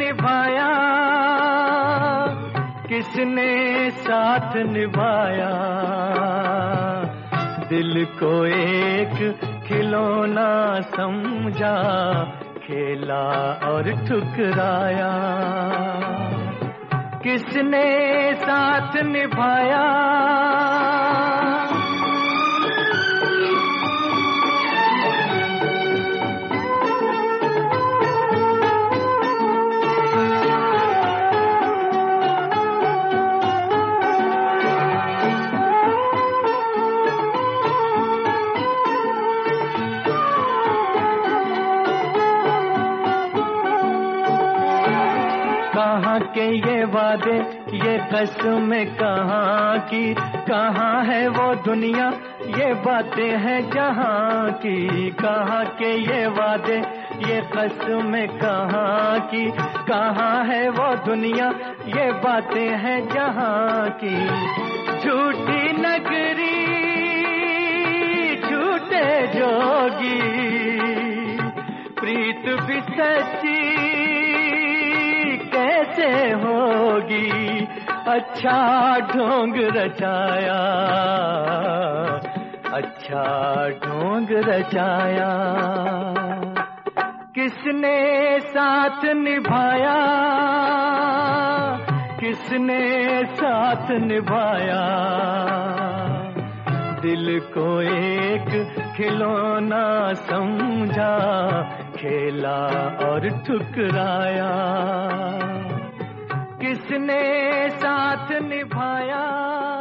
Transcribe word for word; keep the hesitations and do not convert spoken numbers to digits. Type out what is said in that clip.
निभाया, किसने साथ निभाया, दिल को एक खिलौना समझा, खेला और ठुकराया। किसने साथ निभाया, कहाँ के ये वादे, ये कसमें कहाँ की, कहाँ है वो दुनिया, ये बातें हैं जहाँ की। कहाँ के ये वादे, ये कसमें कहाँ की, कहाँ है वो दुनिया, ये बातें हैं जहाँ की। झूठी नगरी, झूठे जोगी, प्रीत भी सच्ची कैसे होगी। अच्छा ढोंग रचाया, अच्छा ढोंग रचाया। किसने साथ निभाया, किसने साथ निभाया, दिल को एक खिलौना समझा, खेला और ठुकराया। किसने साथ निभाया।